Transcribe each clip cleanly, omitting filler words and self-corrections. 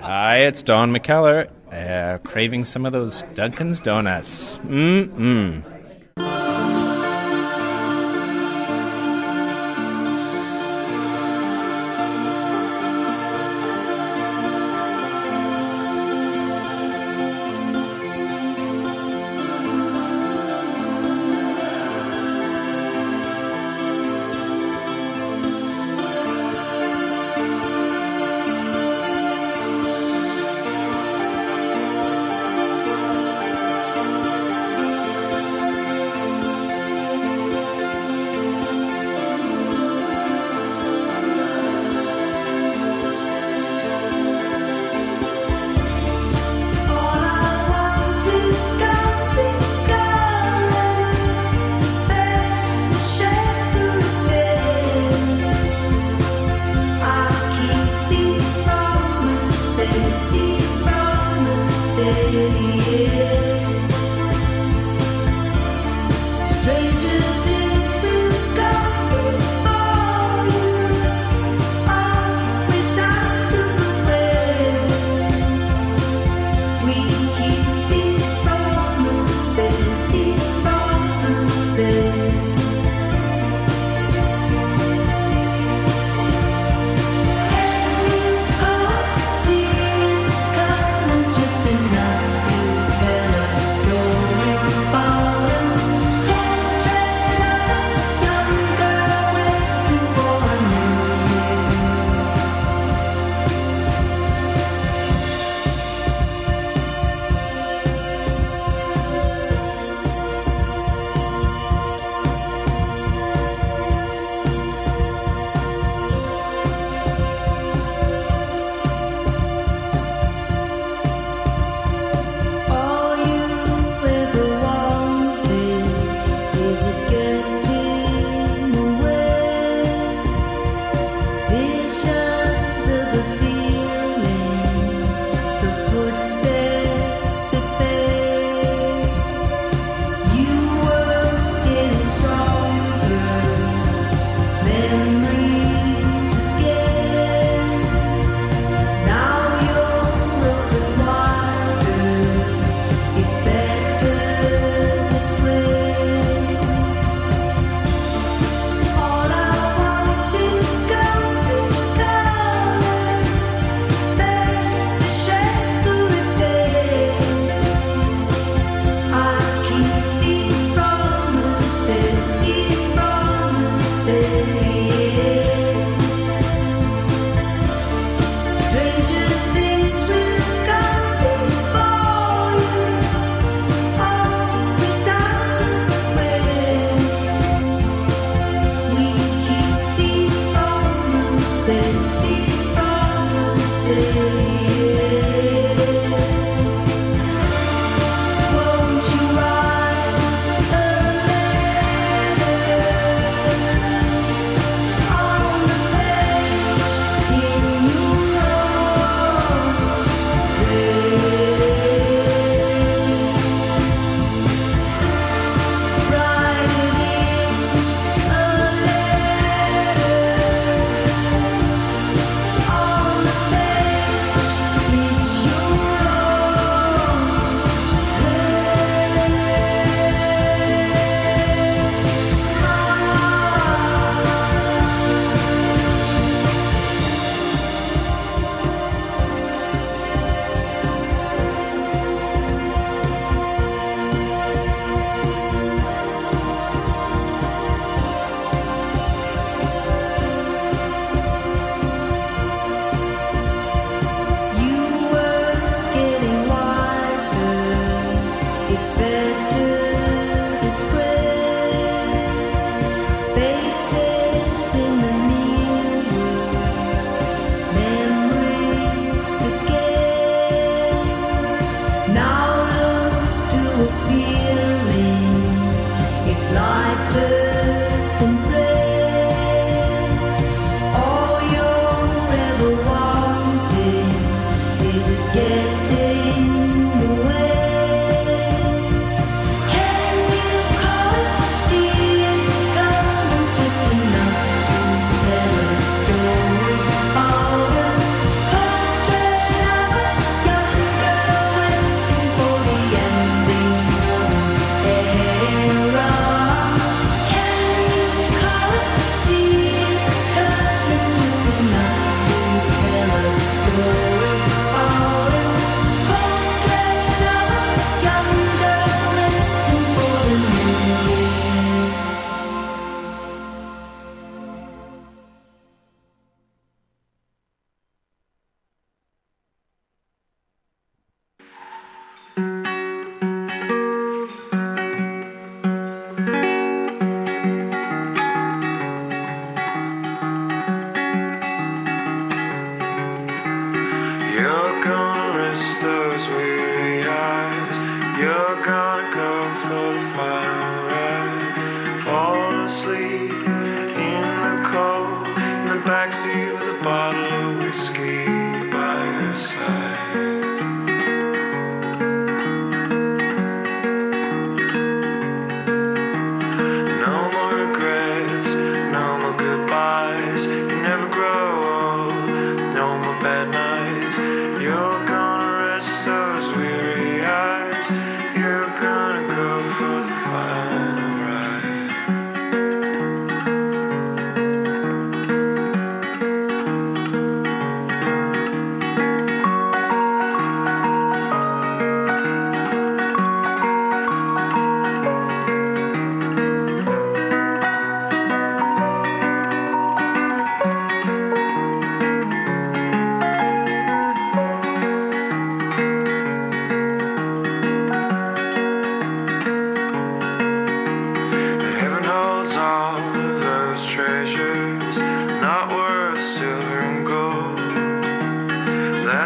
Hi, it's Don McKellar, craving some of those Dunkin's Donuts. Mmm.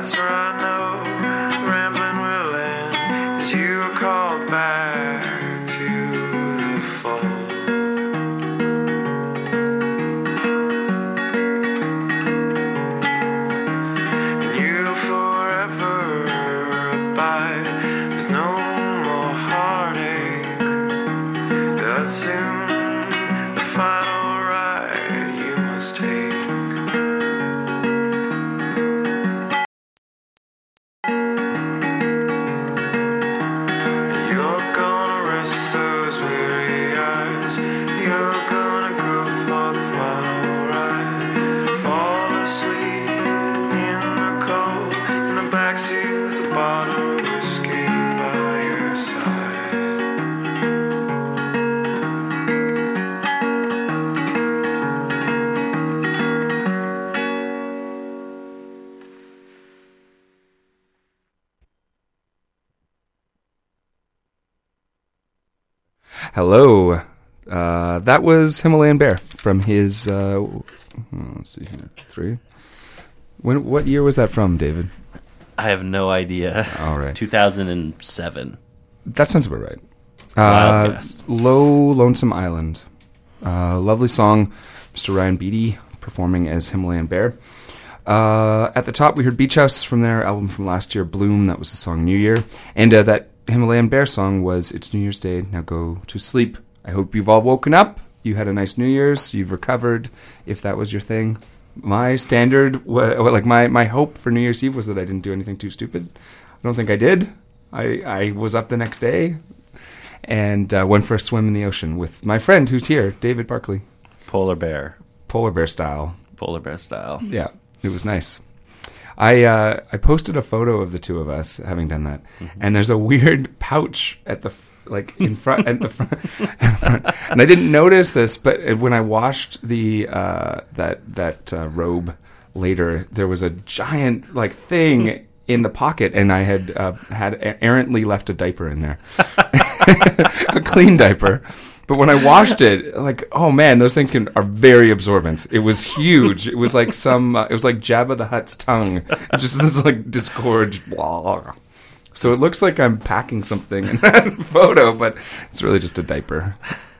That's where I know rambling will end as you are called back to the fold. And you'll forever abide with no more heartache. That soon the final ride you must take. You're gonna rest those weary eyes. You're gonna go for the final ride. Fall asleep in the cold, in the backseat with a bottle of whiskey by your side. Hello. That was Himalayan Bear from his, let's see here, 3. What year was that from, David? I have no idea. All right. 2007. That sounds about right. Wild guess. Low Lonesome Island. Lovely song. Mr. Ryan Beatty performing as Himalayan Bear. At the top, we heard Beach House from their album from last year, Bloom. That was the song New Year. And that Himalayan Bear song was It's New Year's Day, Now Go to Sleep. I hope you've all woken up. You had a nice New Year's. You've recovered, if that was your thing. My standard, my hope for New Year's Eve was that I didn't do anything too stupid. I don't think I did. I was up the next day and went for a swim in the ocean with my friend who's here, David Barkley. Polar bear style. Polar bear style. Yeah, it was nice. I posted a photo of the two of us having done that, and there's a weird pouch at the in front at the front, and I didn't notice this, but when I washed the that robe later, there was a giant thing in the pocket, and I had errantly left a diaper in there, a clean diaper. But when I washed it, oh man, those things are very absorbent. It was huge. It was like it was like Jabba the Hutt's tongue. Just this disgorged blah. So it looks like I'm packing something in that photo, but it's really just a diaper.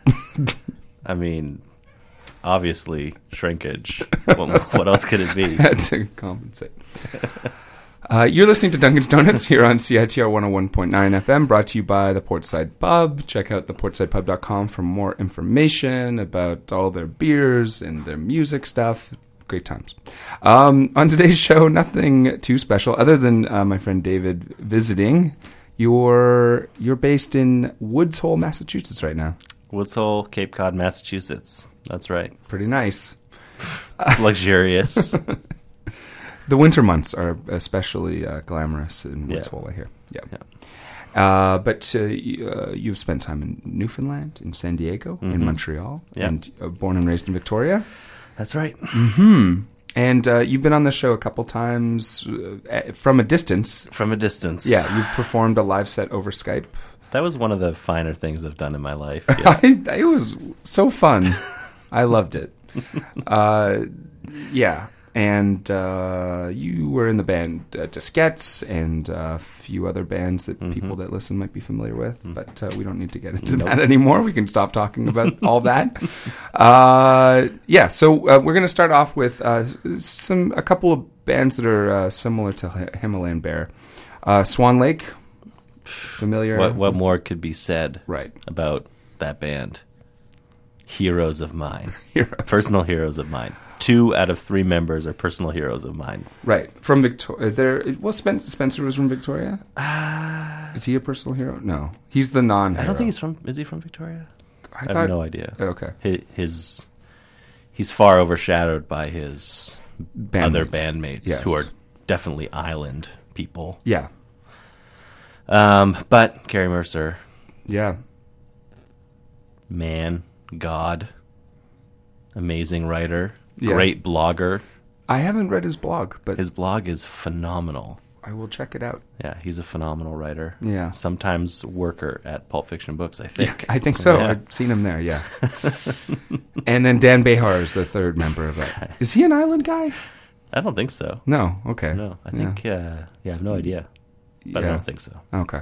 I mean, obviously, shrinkage. What else could it be? Had to compensate. You're listening to Dunkin's Donuts here on CITR 101.9 FM, brought to you by the Portside Pub. Check out theportsidepub.com for more information about all their beers and their music stuff. Great times. On today's show, nothing too special other than my friend David visiting. You're based in Woods Hole, Massachusetts right now. Woods Hole, Cape Cod, Massachusetts. That's right. Pretty nice. It's luxurious. The winter months are especially glamorous in Woods Hole, I hear. Yeah. But you've spent time in Newfoundland, in San Diego, in Montreal, and born and raised in Victoria. That's right. Mm-hmm. And you've been on the show a couple times from a distance. From a distance. Yeah, you performed a live set over Skype. That was one of the finer things I've done in my life. Yeah. It was so fun. I loved it. Yeah. And you were in the band Disquettes and a few other bands that people that listen might be familiar with. But we don't need to get into that anymore. We can stop talking about all that. So we're going to start off with a couple of bands that are similar to Himalayan Bear. Swan Lake, familiar? What more could be said about that band? Heroes of mine. Personal heroes of mine. 2 out of 3 members are personal heroes of mine. Right. From Victoria. Spencer was from Victoria? Is he a personal hero? No. He's the non-hero. I don't think he's from... Is he from Victoria? I have no idea. Okay. He's far overshadowed by his other bandmates who are definitely island people. Yeah. But Carrie Mercer. Yeah. Man. God. Amazing writer. Great blogger. I haven't read his blog, but his blog is phenomenal. I will check it out. Yeah, he's a phenomenal writer. Yeah. Sometimes worker at Pulp Fiction Books, I think. Yeah, I think so. Yeah. I've seen him there, yeah. And then Dan Behar is the third member of that. Is he an island guy? I don't think so. No. Okay. No, I think. I have no idea, but I don't think so. Okay.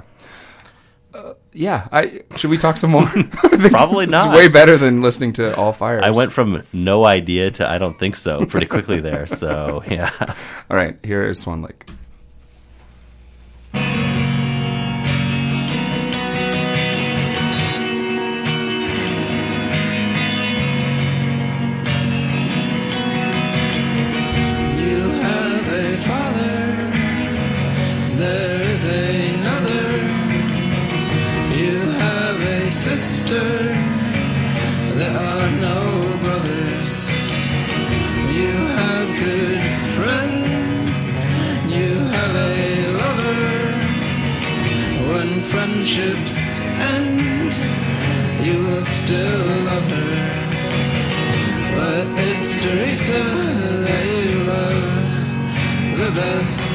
Should we talk some more? Probably not. It's way better than listening to All Fires. I went from no idea to I don't think so pretty quickly there. So yeah. All right. Here is Swan Lake. There are no brothers. You have good friends. You have a lover. When friendships end, you will still love her. But it's Teresa that you love the best.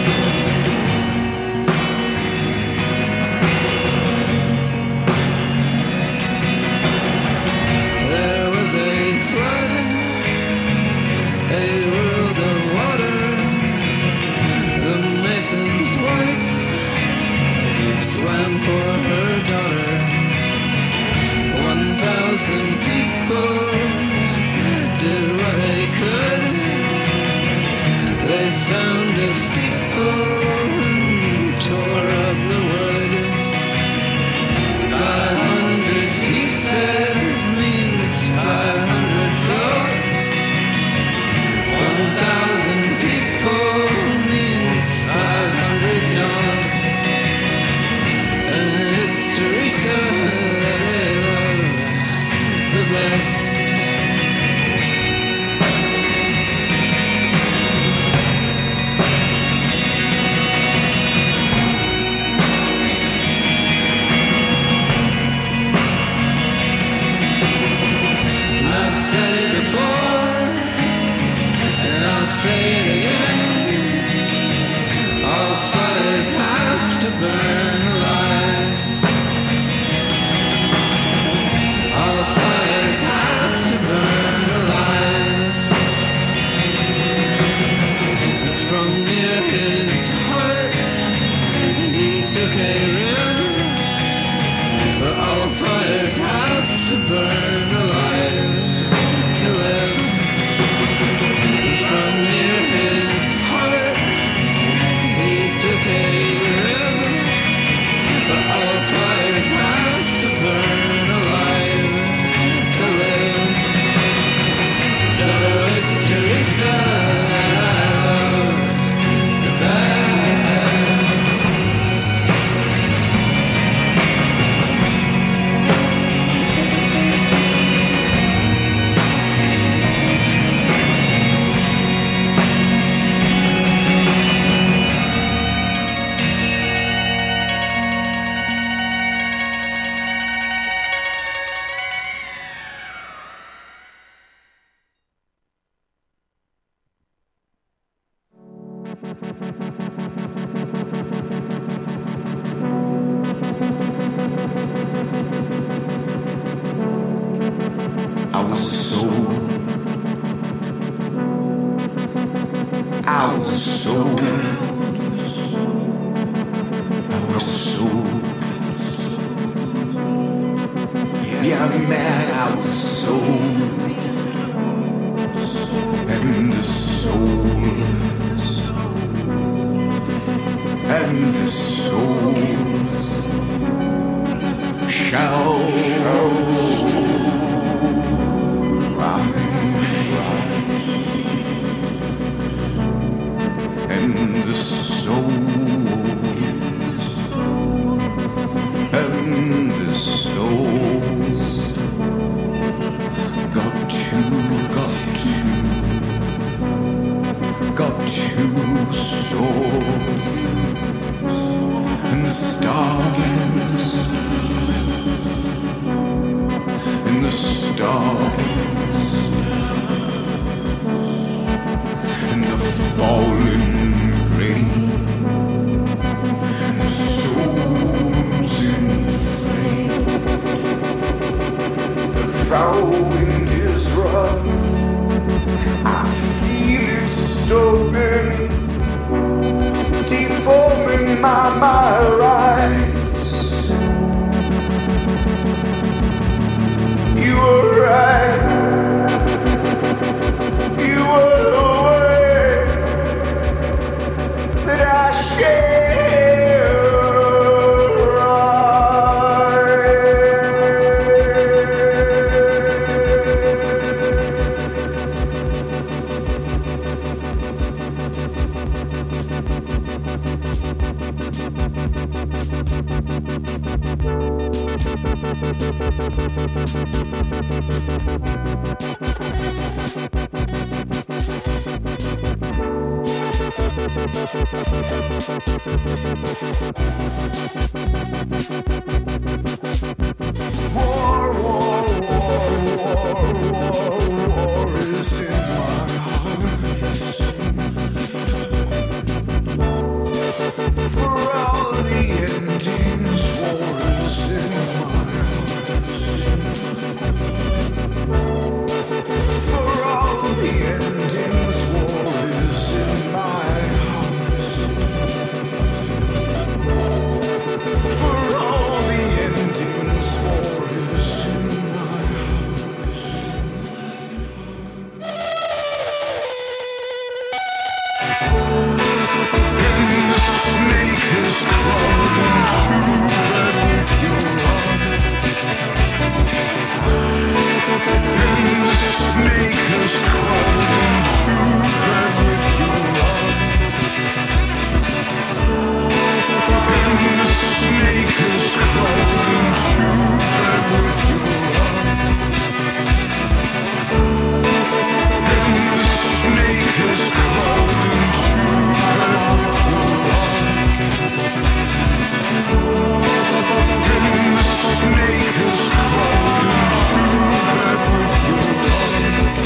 Swam for her daughter. 1,000 people did what they could. They found a steeple and tore up the wood. 500 pieces means 500 folk. 1,000 people means 500 dogs. Teresa, they love the best. I've said it before, and I'll say it again. All fires have to burn alive. All fires have to burn alive. From near his heart, he took a rib. But all fires have to burn alive to live. From near his heart, he took a rib. But all fires have to burn alive to live. So it's Teresa that I love the best. Wind is rough. I feel it so my rise. You were right. You were the way that I share. War, war, war, war, war, war is in my heart. For all the endings, war is in my heart. For all the endings, war is in my heart. For all the endings, war is in my snake is crawling through bed with your arm. And the snake is crawling through bed with your arm. And the snake is crawling through bed with your arm. And the snake is crawling through bed with your arm. And the snake is crawling through bed with your arm.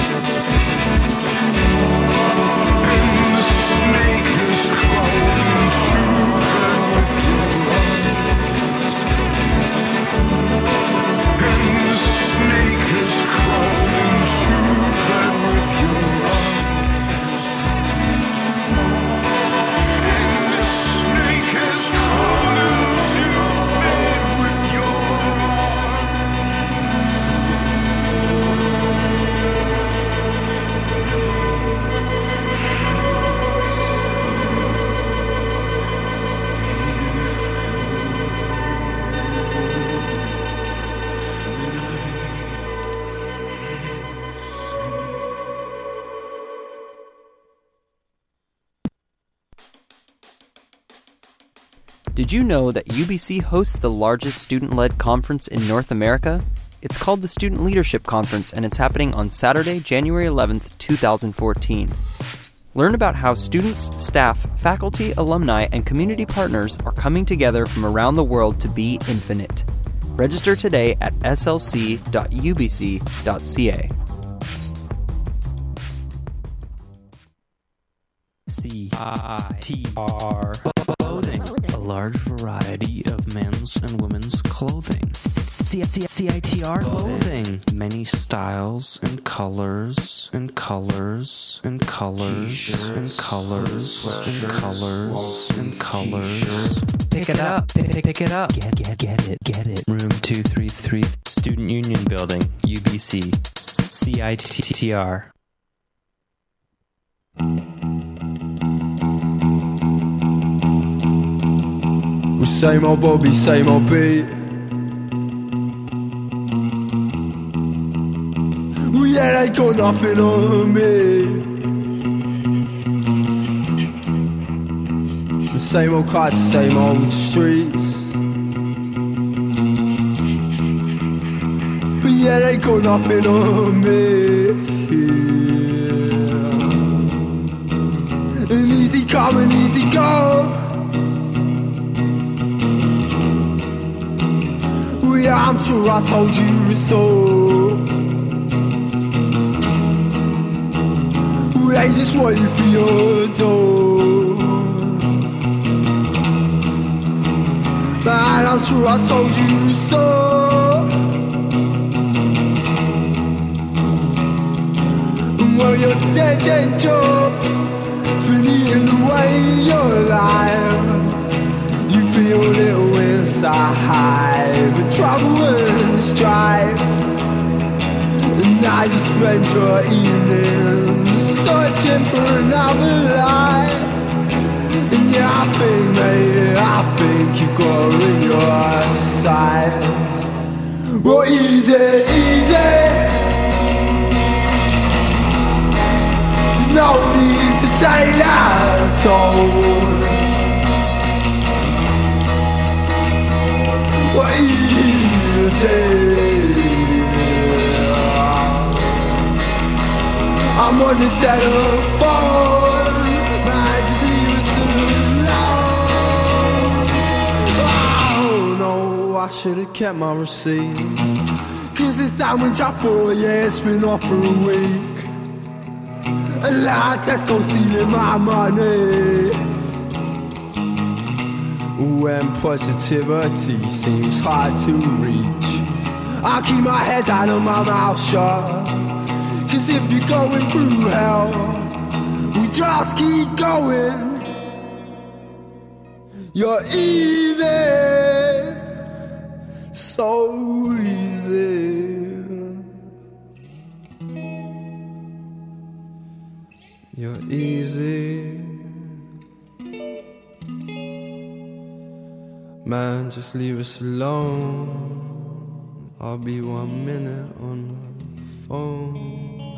And the snake is crawling through bed with your arm. And the snake is crawling through bed with your arm. And the snake is crawling through bed with your arm. Did you know that UBC hosts the largest student-led conference in North America? It's called the Student Leadership Conference, and it's happening on Saturday, January 11th, 2014. Learn about how students, staff, faculty, alumni, and community partners are coming together from around the world to be infinite. Register today at slc.ubc.ca. CITR Clothing. A large variety of men's and women's clothing. CITR Clothing. Many styles and colors and colors and colors and colors and colors and colors. Pick it up. Pick it up. Get it. Room 233, Student Union Building, UBC. CITR. Well, same old Bobby, same old Pete. Well, yeah, they got nothing on me. The same old cars, same old streets. But yeah, they got nothing on me. And easy come and easy go. Yeah, I'm sure I told you so. They just want you for your door. Man, I'm sure I told you so. Well, your dead job has been eating away your life. feel little inside, but trouble and strife. And now you spend your evening searching for another life. And yeah, I think, mate, I think you've got it in your sights. Well, easy, easy. There's no need to take that toll. Well, easy. I'm on the telephone, man, just leave us alone. Oh no, I should've kept my receipt, 'cause this sandwich I bought, yeah, it's been off for a week. And now Tesco stealing my money. When positivity seems hard to reach, I keep my head down and my mouth shut. 'Cause if you're going through hell, we just keep going. You're easy, so easy. You're easy. Man, just leave us alone. I'll be 1 minute on the phone.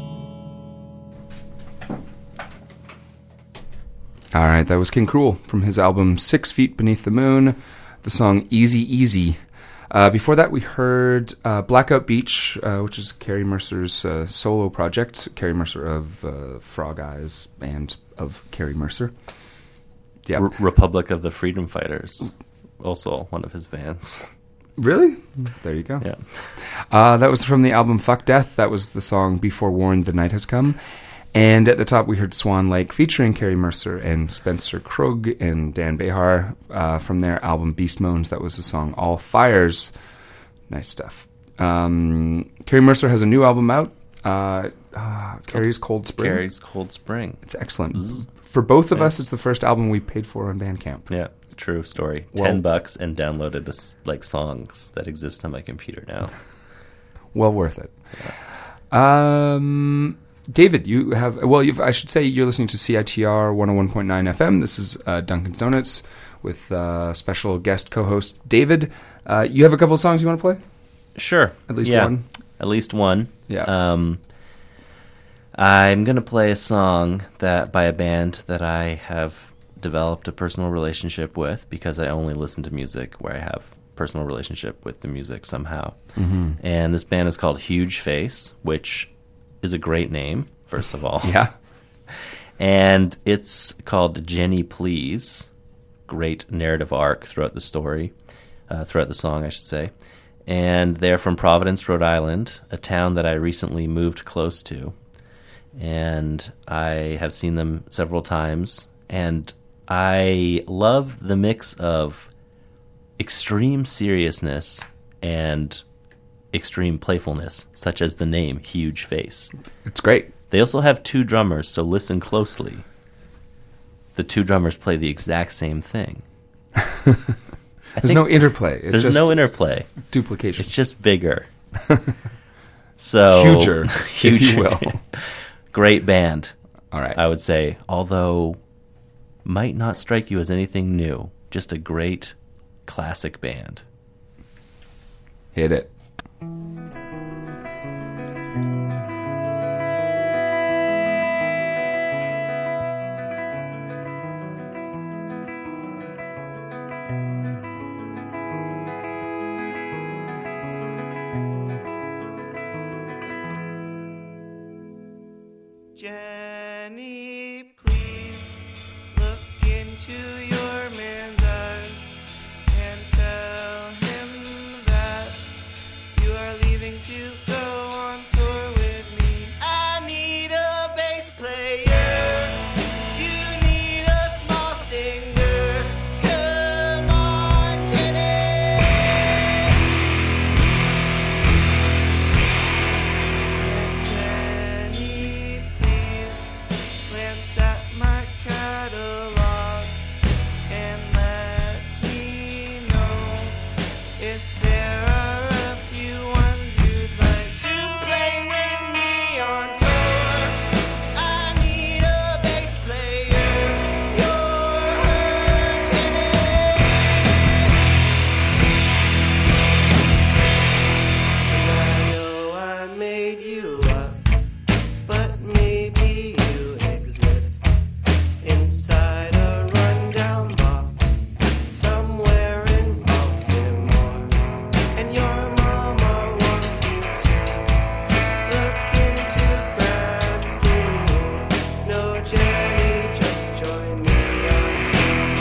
All right, that was King Cruel from his album 6 Feet Beneath the Moon, the song Easy Easy. Before that, we heard Blackout Beach, which is Carrie Mercer's solo project. Carrie Mercer of Frog Eyes and of Carrie Mercer. Yeah, Republic of the Freedom Fighters, also one of his bands. Really? There you go. Yeah. That was from the album Fuck Death. That was the song Be Forewarned, The Night Has Come. And at the top, we heard Swan Lake featuring Carrie Mercer and Spencer Krug and Dan Behar from their album Beast Moans. That was the song All Fires. Nice stuff. Carrie Mercer has a new album out. Carrie's Cold Spring. Carrie's Cold Spring. It's excellent. For both of us, it's the first album we paid for on Bandcamp. Yeah, it's a true story. Well, $10 and downloaded songs that exist on my computer now. Well worth it. Yeah. David, you have... Well, I should say you're listening to CITR 101.9 FM. This is Dunkin's Donuts with special guest co-host David. You have a couple of songs you want to play? Sure. At least one? At least one. Yeah. I'm going to play a song by a band that I have developed a personal relationship with because I only listen to music where I have personal relationship with the music somehow. Mm-hmm. And this band is called Huge Face, which is a great name, first of all. Yeah. And it's called Jenny Please. Great narrative arc throughout the story, throughout the song, I should say. And they're from Providence, Rhode Island, a town that I recently moved close to. And I have seen them several times. And I love the mix of extreme seriousness and extreme playfulness, such as the name Huge Face. It's great. They also have two drummers, so listen closely. The two drummers play the exact same thing. There's no interplay. It's there's just no interplay. Duplication. It's just bigger. So huger, if you will. Great band. All right. I would say, although might not strike you as anything new. Just a great classic band. Hit it. Jenny, please look into your man's eyes and tell him that you are leaving to go on tour with me. I need a bass player. You need a small singer. Come on, Jenny. Jenny, please glance at my catalog Maybe you exist inside a rundown loft somewhere in Baltimore, and your mama wants you to look into grad school. No, Jenny, just join me on tour.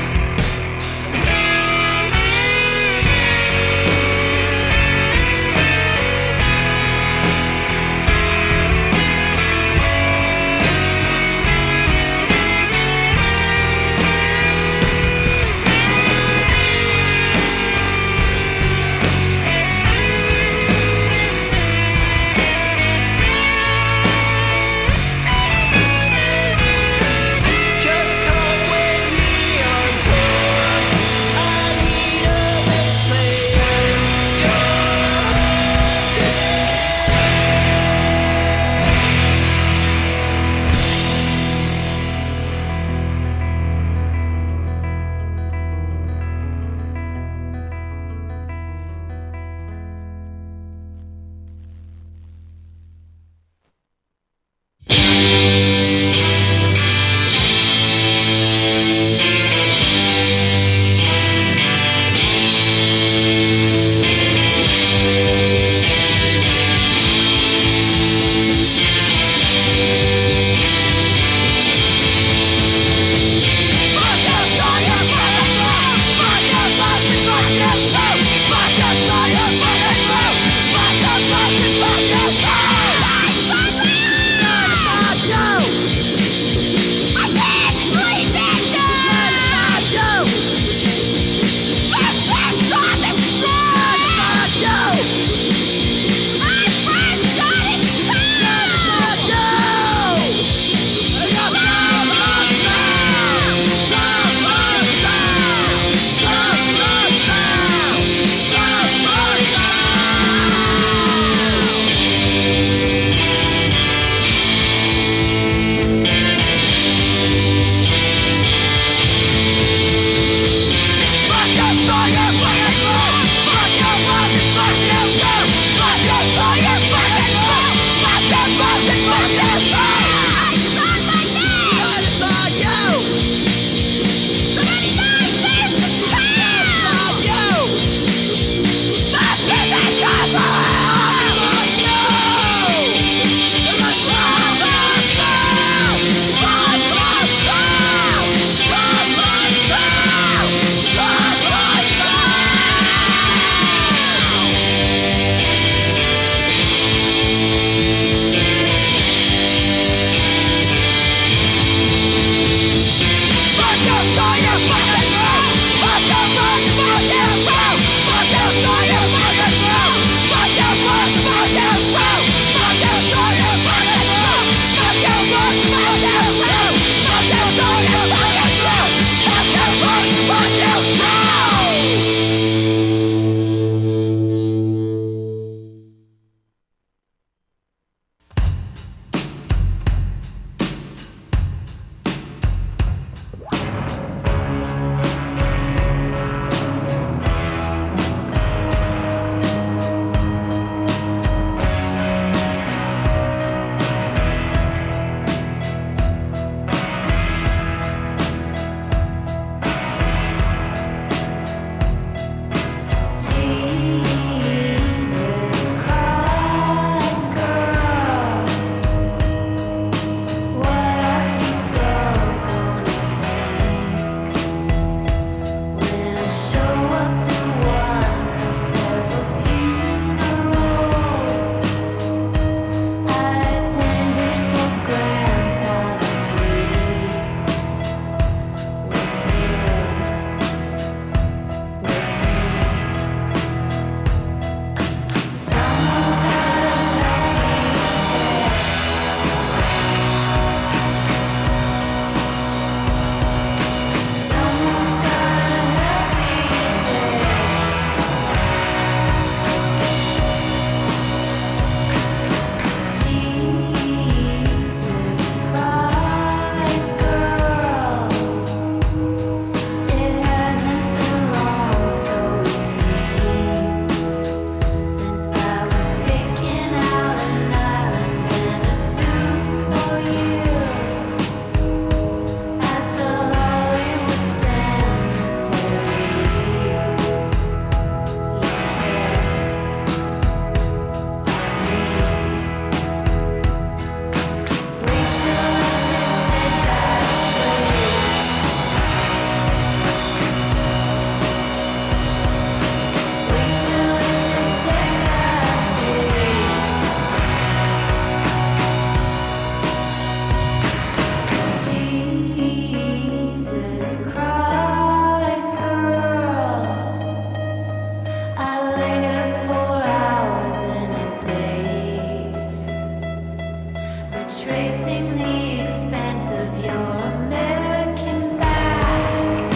tracing the expanse of your American back.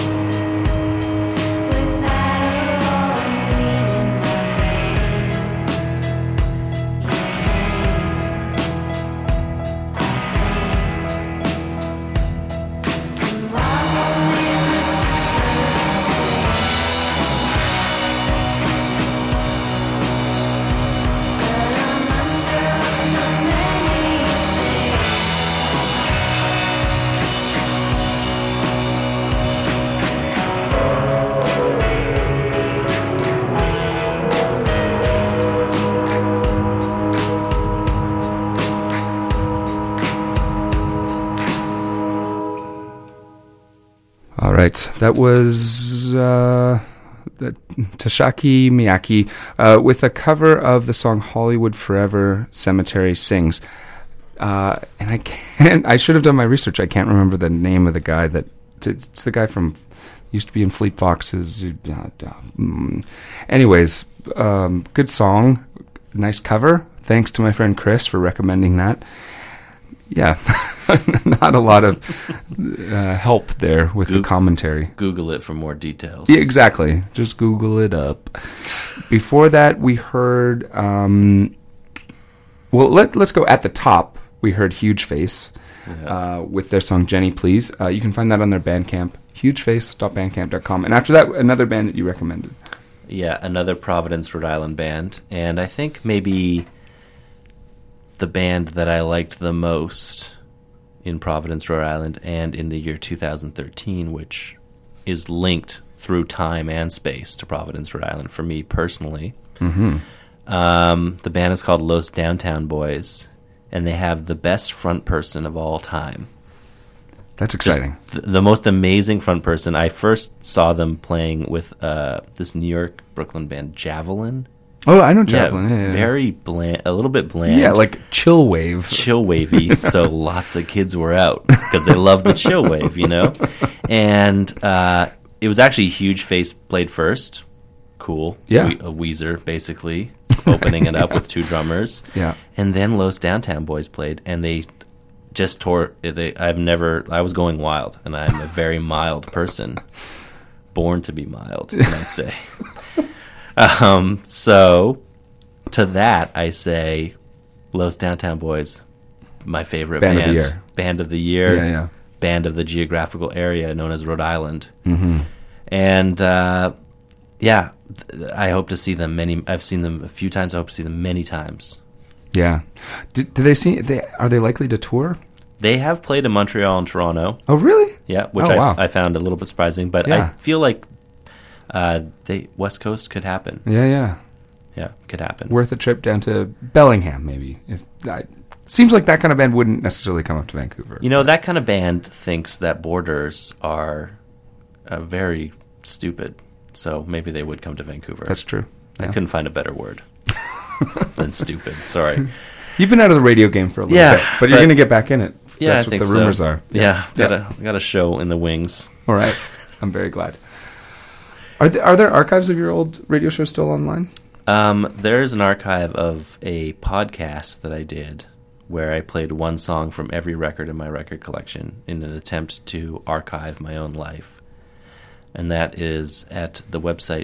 With Adderall and weed in my veins, you came, I think. And while holding the All right, that was the Tashaki Miyake with a cover of the song "Hollywood Forever." Cemetery Sings, and I should have done my research. I can't remember the name of the guy that. It's the guy from used to be in Fleet Foxes. Anyways, good song, nice cover. Thanks to my friend Chris for recommending that. Yeah, not a lot of help there with the commentary. Google it for more details. Yeah, exactly. Just Google it up. Before that, we heard... let's go at the top. We heard Huge Face with their song Jenny Please. You can find that on their Bandcamp, hugeface.bandcamp.com. And after that, another band that you recommended. Yeah, another Providence, Rhode Island band. And I think maybe... the band that I liked the most in Providence, Rhode Island, and in the year 2013, which is linked through time and space to Providence, Rhode Island, for me personally. Mm-hmm. The band is called Los Downtown Boys, and they have the best front person of all time. That's exciting. The most amazing front person. I first saw them playing with this New York, Brooklyn band, Javelin. Oh, I know Javelin. Yeah. Very bland, a little bit bland. Yeah, like chill wave. Chill wavy. So lots of kids were out because they love the chill wave, you know? And it was actually Huge Face played first. Cool. Yeah. A Weezer, basically, opening it up with two drummers. Yeah. And then Los Downtown Boys played, and they just tore... I was going wild, and I'm a very mild person. Born to be mild, you might say. So, to that, I say Los Downtown Boys, my favorite band. Band of the year. Band of the year. Yeah. Band of the geographical area known as Rhode Island. Mm-hmm. And, I hope to see them I've seen them a few times. I hope to see them many times. Yeah. Do they are they likely to tour? They have played in Montreal and Toronto. Oh, really? Yeah, which wow. I found a little bit surprising. But Yeah. I feel like West Coast could happen. Yeah. Yeah, could happen. Worth a trip down to Bellingham, maybe. Seems like that kind of band wouldn't necessarily come up to Vancouver. You know, that kind of band thinks that borders are very stupid. So maybe they would come to Vancouver. That's true. I Yeah. couldn't find a better word than stupid. Sorry. You've been out of the radio game for a little bit, but you're going to get back in it. Yeah, That's I what think the rumors so. are. Yeah. Got a show in the wings. All right. I'm very glad. Are there archives of your old radio show still online? There's an archive of a podcast that I did where I played one song from every record in my record collection in an attempt to archive my own life. And that is at the website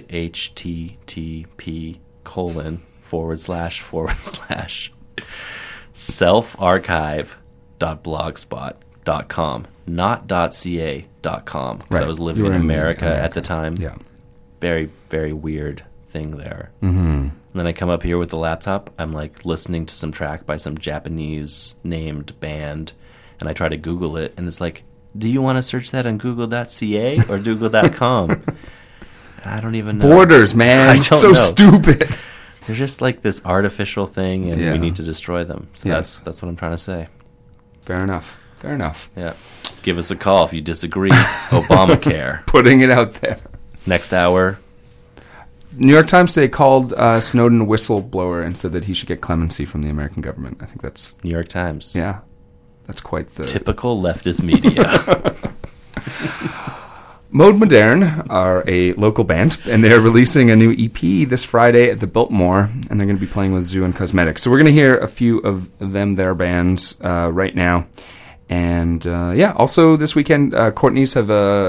http://selfarchive.blogspot.com, not .ca.com, because I was living in America at the time. Yeah. Very, very weird thing there. Mm-hmm. And then I come up here with the laptop. I'm like listening to some track by some Japanese named band, and I try to Google it, and it's like, do you want to search that on Google.ca or Google.com? I don't even know. Borders, man. I don't so know. stupid. They're just like this artificial thing, and Yeah. we need to destroy them. So Yes. that's what I'm trying to say. Fair enough. Yeah. Give us a call if you disagree. Obamacare. Putting it out there. Next hour. New York Times today called Snowden a whistleblower and said that he should get clemency from the American government. I think that's... New York Times. Yeah. That's quite the... Typical leftist media. Mode Moderne are a local band, and they're releasing a new EP this Friday at the Biltmore, and they're going to be playing with Zoo and Cosmetics. So we're going to hear a few of their bands right now. And also this weekend, the Courtneys have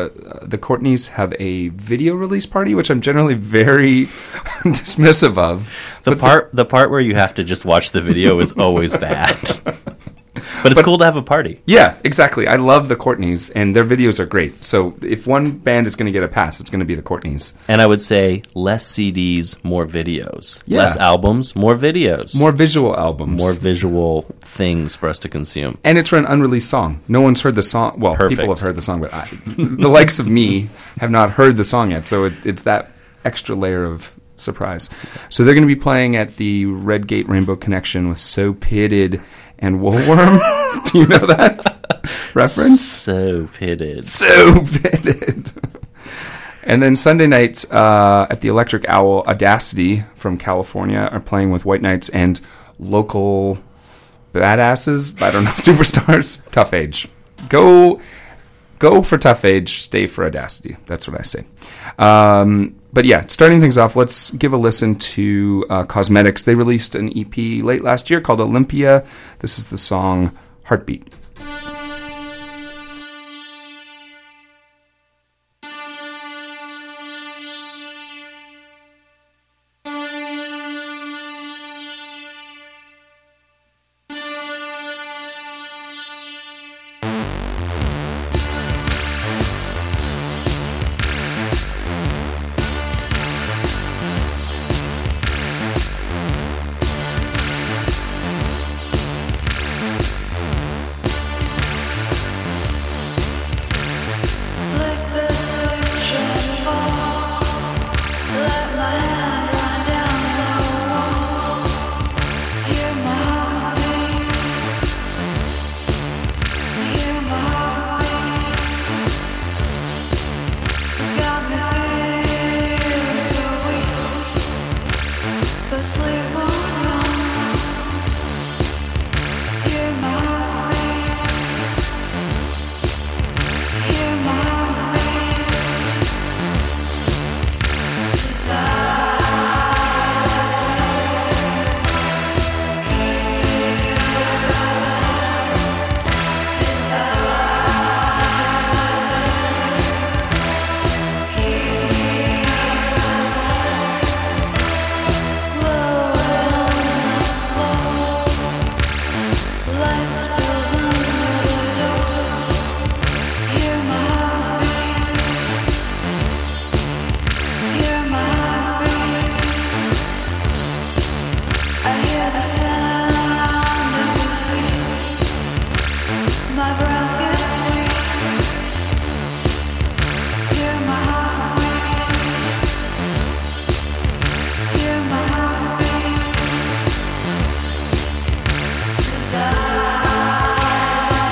a video release party, which I'm generally very dismissive of. The part where you have to just watch the video is always bad. But it's cool to have a party. Yeah, exactly. I love the Courtneys, and their videos are great. So if one band is going to get a pass, it's going to be the Courtneys. And I would say less CDs, more videos. Yeah. Less albums, more videos. More visual albums. More visual things for us to consume. And it's for an unreleased song. No one's heard the song. Well, Perfect. people have heard the song, but the likes of me have not heard the song yet. So it's that extra layer of surprise. So they're going to be playing at the Redgate Rainbow Connection with So Pitted and Woolworm. Do you know that reference? So pitted. So pitted. And then Sunday night at the Electric Owl, Audacity from California are playing with White Knights and local badasses. I don't know, superstars. Tough Age. Go for Tough Age. Stay for Audacity. That's what I say. But yeah, starting things off, let's give a listen to Cosmetics. They released an EP late last year called Olympia. This is the song Heartbeat. Flick the switch and fall. Let my hand run down the wall. Hear my heartbeat. Hear my heartbeat. It's got me feeling so weak, but sleep won't come. Hear my heartbeat. Hear my heartbeat. These eyes are these eyes light spills under the door. Hear my heartbeat. Hear my heartbeat. I hear the sound of his feet. My breath gets weak. Hear my heartbeat. Hear my heartbeat. His eyes are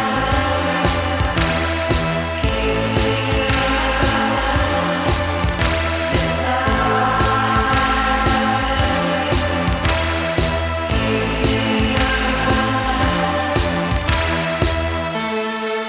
his eyes are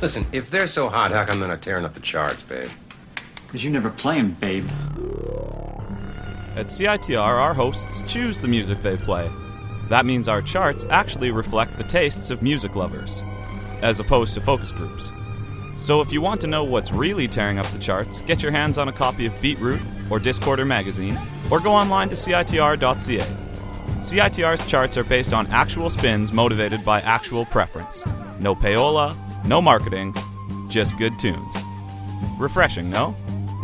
Listen, if they're so hot, how come they're not tearing up the charts, babe? Because you never play 'em, babe. At CITR, our hosts choose the music they play. That means our charts actually reflect the tastes of music lovers, as opposed to focus groups. So if you want to know what's really tearing up the charts, get your hands on a copy of Beatroot or Discorder magazine, or go online to CITR.ca. CITR's charts are based on actual spins motivated by actual preference. No payola, no marketing, just good tunes. Refreshing, no?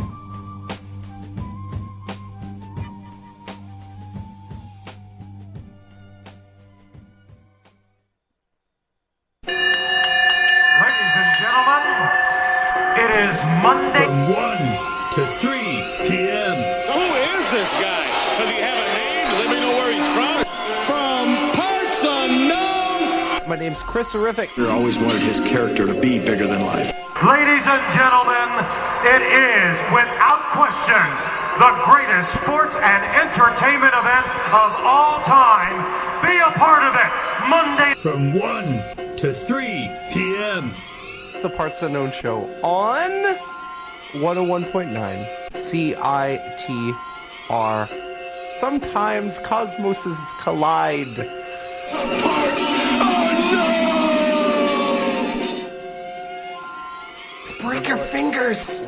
Ladies and gentlemen, it is Monday. From 1 to 3 p.m. Who is this guy? Does he have a name? Does anybody know where he's from? From parts unknown. My name's Chris Horrific. I always wanted his character to be bigger than life. Ladies and gentlemen, it is, without question, the greatest sports and entertainment event of all time. Be a part of it. Monday. From 1 to 3 p.m. The Parts Unknown Show on 101.9 CITR. Sometimes cosmoses collide. Break your fingers!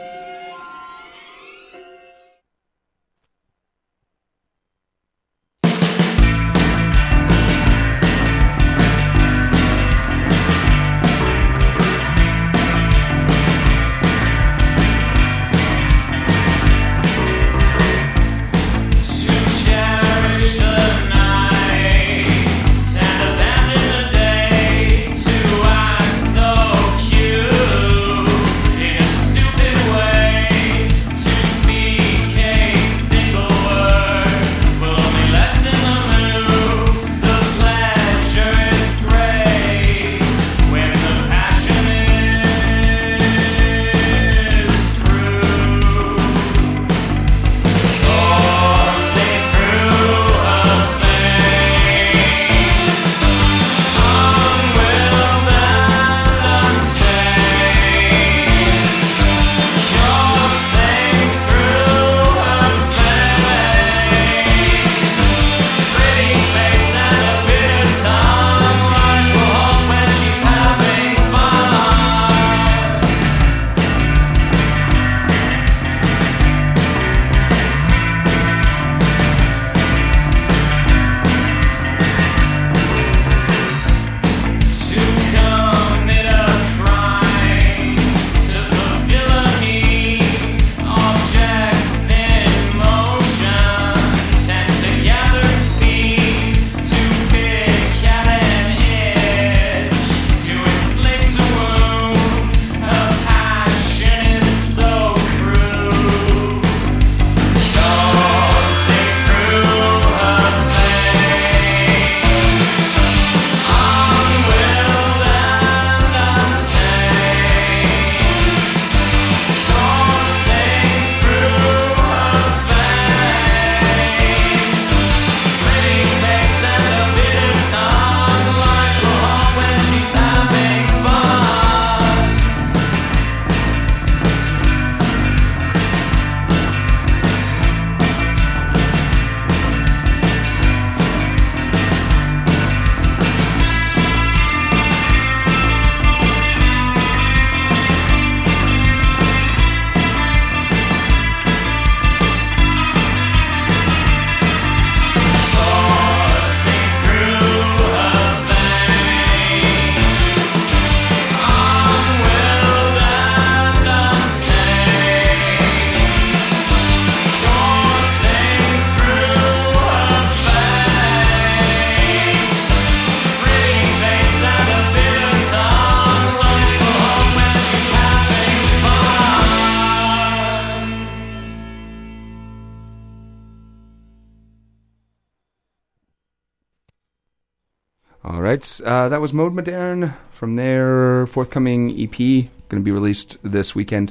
All right, that was Mode Moderne from their forthcoming EP, going to be released this weekend.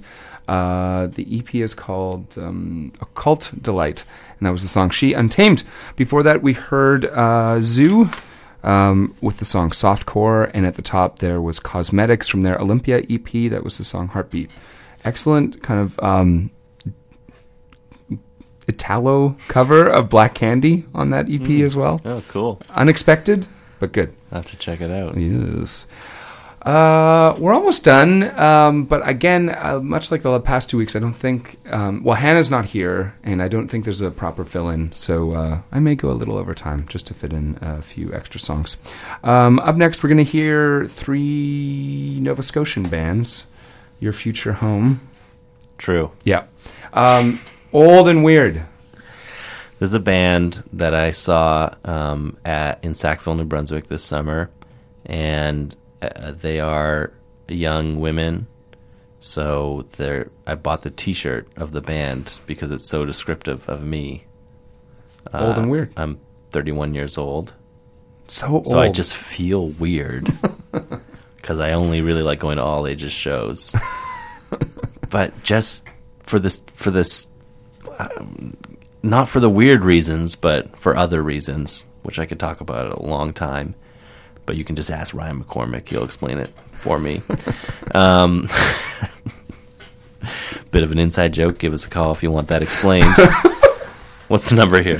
The EP is called Occult Delight, and that was the song She Untamed. Before that, we heard Zoo, with the song Softcore, and at the top there was Cosmetics from their Olympia EP. That was the song Heartbeat. Excellent kind of Italo cover of Black Candy on that EP as well. Oh, cool. Unexpected, but good. I'll have to check it out. Yes. We're almost done, but again, much like the past 2 weeks, I don't think... Hannah's not here, and I don't think there's a proper fill-in, so I may go a little over time just to fit in a few extra songs. Up next, we're going to hear 3 Nova Scotian bands. Your Future Home. True. Yeah. Old and Weird. There's a band that I saw in Sackville, New Brunswick this summer, and they are young women. So I bought the T-shirt of the band because it's so descriptive of me. Old and weird. I'm 31 years old. So old. So I just feel weird because I only really like going to all ages shows. But just for this, not for the weird reasons, but for other reasons, which I could talk about at a long time. But you can just ask Ryan McCormick. He'll explain it for me. Bit of an inside joke. Give us a call if you want that explained. What's the number here?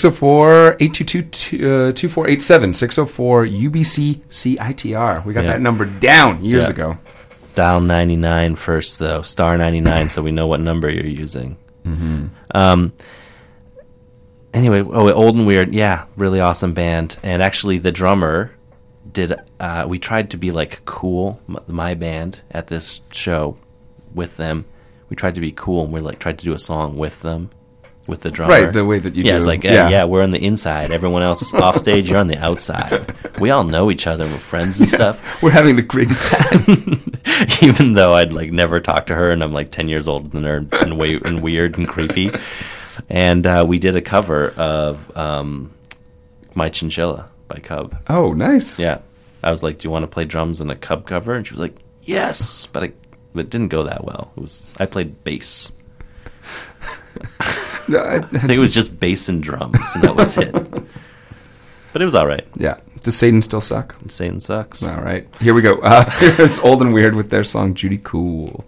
604-822-2487. 604-UBC-CITR. We got that number down years ago. Dial 99 first, though. Star 99, so we know what number you're using. Mm-hmm. Anyway, Old and Weird. Yeah, really awesome band. And actually, the drummer... we tried to be like cool, my band, at this show with them. We tried to be cool, and we tried to do a song with them, with the drummer. Right, the way that you do. Yeah, it's like, yeah, we're on the inside. Everyone else off stage, you're on the outside. We all know each other. We're friends and stuff. We're having the greatest time. Even though I'd never talk to her, and I'm 10 years older than her, and weird and creepy. And we did a cover of My Chinchilla by Cub. Oh, nice. Yeah. I was like, do you want to play drums in a Cub cover? And she was like, yes. But it didn't go that well. I played bass. I think it was just bass and drums, and that was it. But it was all right. Yeah. Does Satan still suck? Satan sucks. All right. Here we go. Here's Old and Weird with their song Judy Cool.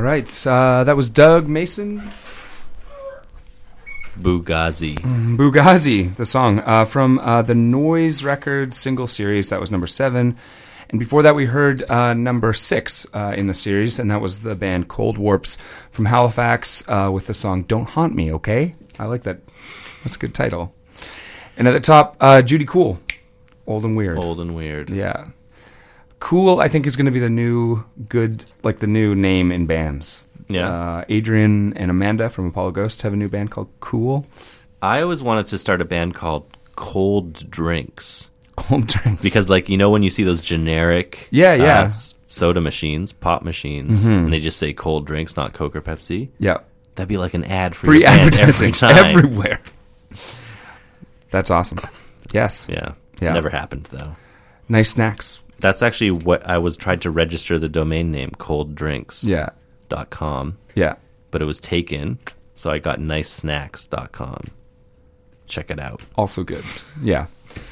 All right. That was Doug Mason. Bughazi. Bughazi, the song from the Noise Records single series. That was number 7. And before that, we heard number 6 in the series, and that was the band Cold Warps from Halifax with the song Don't Haunt Me, Okay? I like that. That's a good title. And at the top, Judy Cool, Old and Weird. Old and Weird. Yeah. Cool, I think, is going to be the new the new name in bands. Yeah. Adrian and Amanda from Apollo Ghosts have a new band called Cool. I always wanted to start a band called Cold Drinks. Cold Drinks. Because, like, you know when you see those generic soda machines, pop machines, and they just say cold drinks, not Coke or Pepsi? Yeah. That'd be like an ad for free your band advertising every time. everywhere. That's awesome. Yes. Yeah. Yeah. Never happened, though. Nice snacks. That's actually what I was tried to register the domain name, colddrinks.com. Yeah. But it was taken, so I got nicesnacks.com. Check it out. Also good. Yeah.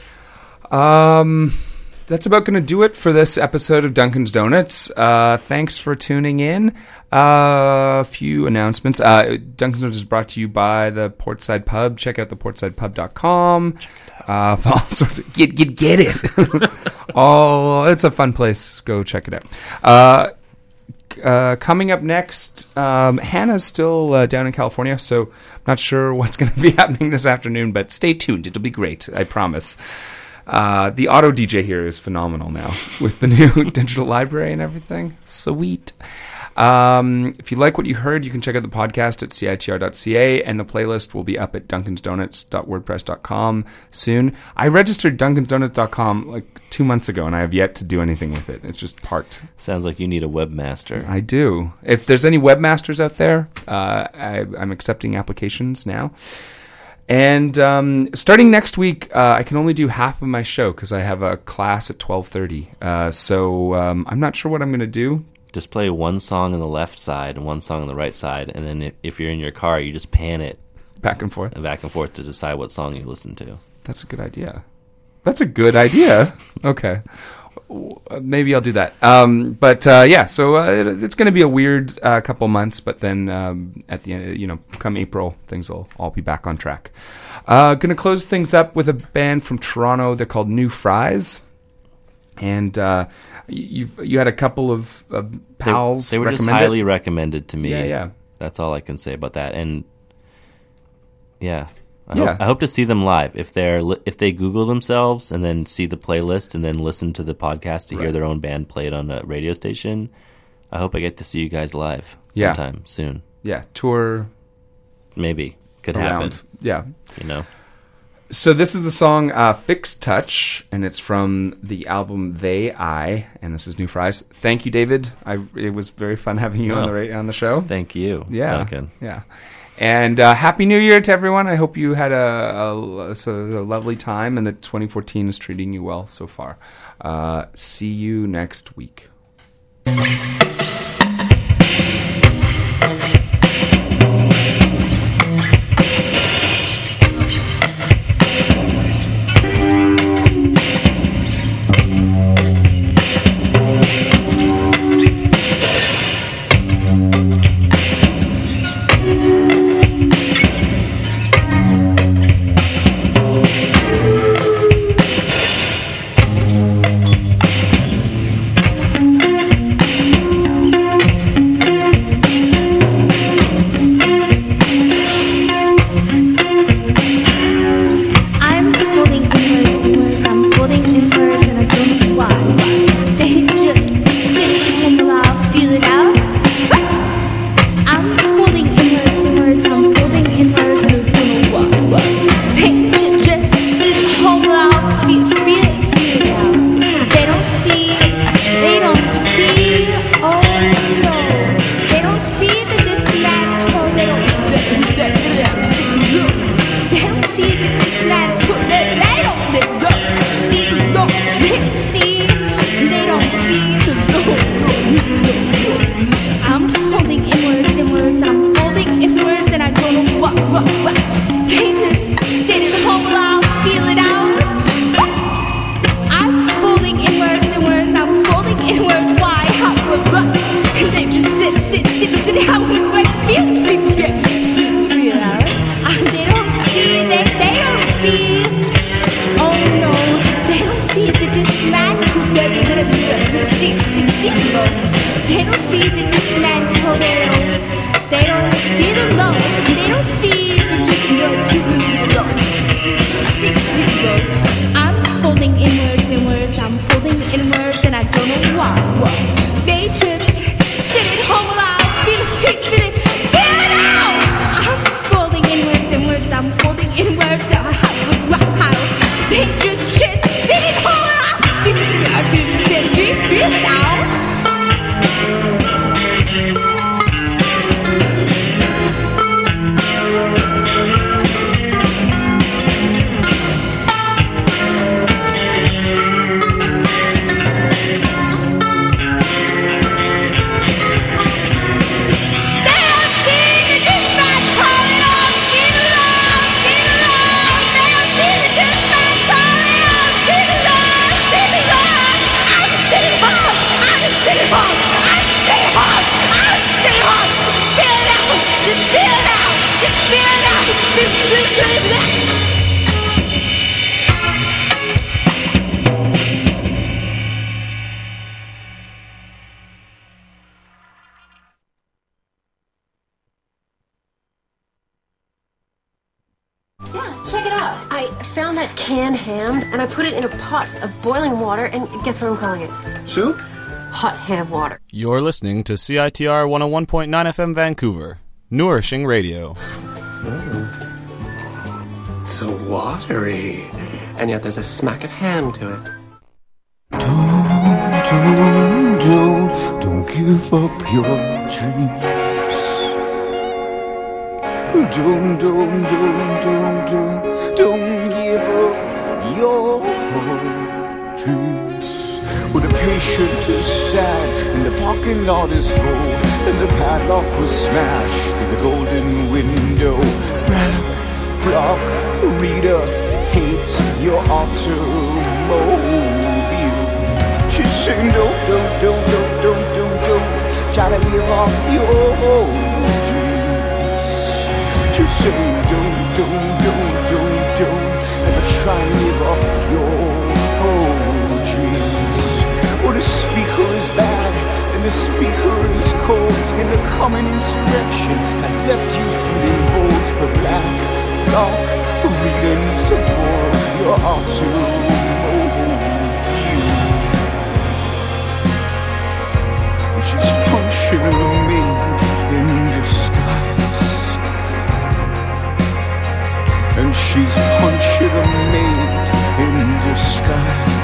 That's about going to do it for this episode of Dunkin's Donuts. Thanks for tuning in. A few announcements. Dunkin's Donuts is brought to you by the Portside Pub. Check out theportsidepub.com. All sorts of, get it. Oh, it's a fun place. Go check it out. Coming up next, Hannah's still down in California, so I'm not sure what's going to be happening this afternoon, but stay tuned. It'll be great, I promise. The auto DJ here is phenomenal now with the new digital library and everything. Sweet. If you like what you heard, you can check out the podcast at citr.ca, and the playlist will be up at dunkinsdonuts.wordpress.com soon. I registered dunkinsdonuts.com like 2 months ago, and I have yet to do anything with it. It's just parked. Sounds like you need a webmaster. I do. If there's any webmasters out there, I'm accepting applications now. And starting next week, I can only do half of my show because I have a class at 12:30. So I'm not sure what I'm going to do. Just play one song on the left side and one song on the right side, and then if you're in your car, you just pan it back and forth to decide what song you listen to. That's a good idea. Okay. Maybe I'll do that. So it's going to be a weird couple months, but then at the end, come April, things will all be back on track. Going to close things up with a band from Toronto. They're called New Fries, and you had a couple of pals. They were just highly recommended to me. Yeah. That's all I can say about that. And I hope to see them live. If they Google themselves and then see the playlist and then listen to the podcast to hear their own band played on a radio station, I hope I get to see you guys live sometime soon. Yeah, tour. Maybe. Could around. happen. Yeah. So this is the song Fixed Touch, and it's from the album They, I, and this is New Fries. Thank you, David. It was very fun having you on the show. Thank you, Duncan. Yeah. And Happy New Year to everyone. I hope you had a lovely time and that 2014 is treating you well so far. See you next week. see. Oh no, they don't see the dismantle. They don't see the dismantle. They don't see the love. They don't see the dismantle. I'm folding inwards and words. I'm folding inwards and I don't know why. They just sit at home aloud. Feel it out. I'm folding inwards and words. I'm folding inwards. They just sit at home aloud. Feel it out. Check it out. I found that canned ham and I put it in a pot of boiling water, and guess what I'm calling it? Soup? Hot ham water. You're listening to CITR 101.9 FM Vancouver, nourishing radio. So watery. And yet there's a smack of ham to it. Don't give up your dreams. Don't give up your dreams. Well, the patient is sad, and the parking lot is full, and the padlock was smashed through the golden window. Black block reader hates your automobile. She's saying don't try to live off your dreams. She's saying don't ever try and live off your dreams. Well, the speaker is bad, and the speaker is cold, and the common insurrection has left you feeling bold. But black block reader needs to boil your automobile. She's punching a maid in disguise, and she's punching a maid in disguise.